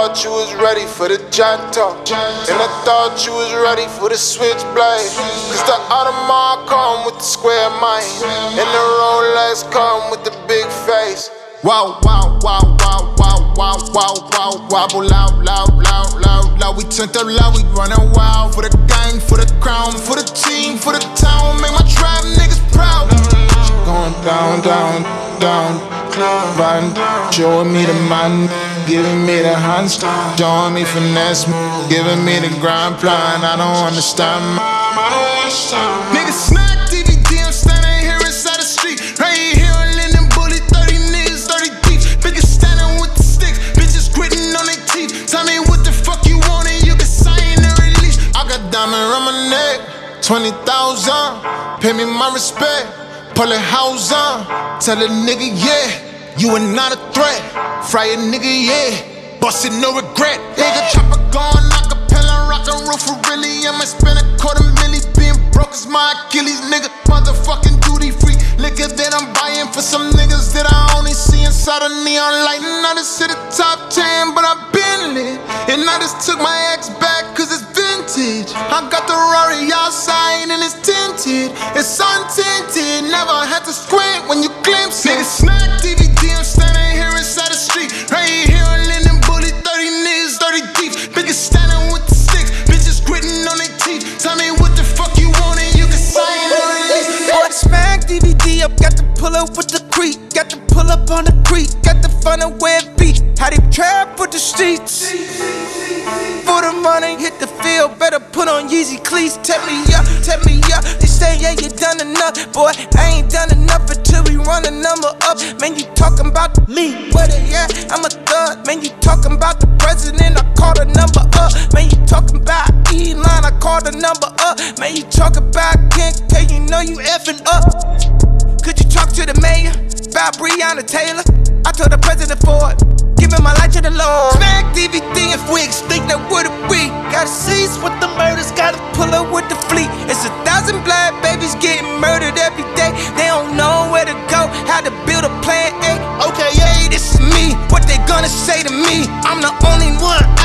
thought you was ready for the janto. And I thought you was ready for the switchblade. Cause the Audemars come with the square mind. And the Rolex come with the big face. Wow, wow, wow, wow, wow, wow, wow, wow, wobble loud, loud, loud, loud, loud. We turned up loud, we running wild. For the gang, for the crown, for the team, for the town. Make my tribe niggas proud. Going down, down, down, riding, showing me the man, giving me the hands, showing me finesse, giving me the grind plan. I don't understand. Niggas snack DVD, I'm standing here inside the street. Right here on Linden Bully, 30 niggas, 30 deep. Bitches standing with the sticks, bitches gritting on their teeth. Tell me what the fuck you want and you can sign the release. I got diamond on my neck, 20,000. Pay me my respect, pull it house on. Tell a nigga, yeah, you are not a threat. Fry a nigga, yeah, bust it, no regret. Nigga, chopper gone, acapella, rockin' roof for really. I might spend a $250,000. Being broke is my Achilles, nigga. Motherfucking duty free liquor that I'm buying for some niggas that I only see inside a neon light. And I just hit the top 10, but I've been lit. And I just took my ex back cause it's vintage. I got the Rari outside and it's tinted. It's untinted, never had to squint when you glimpse it. Nigga, snack DVD, I'm standing here inside the street. Right here on Linden Bully, 30 niggas, 30 deep. Bitches standing with the sticks, bitches gritting on their teeth. Tell me what the fuck you want and you can sign the release. For the smack DVD, I've got to pull up with the creek. Got to pull up on the creek, got to find a where it be. How they trap for the streets. For the money, hit the field, better put on Yeezy cleats. Tell me up, they say yeah you done enough. Boy, I ain't done enough until we run the number up. Man, you talking about me, what it, yeah, I'm a thug. Man, you talking about the president, I call the number up. Man, you talking about Elon, I call the number up. Man, you talk about King K, you know you effing up. Could you talk to the mayor about Breonna Taylor? I told the president for it, giving my life to the Lord. Smack DVD, if we extinct, that would it be? Gotta cease with the murders, gotta pull up with the fleet. It's 1,000 black babies getting murdered every day. They don't know where to go, how to build a plan A. Okay, yeah, this is me, what they gonna say to me? I'm the only one.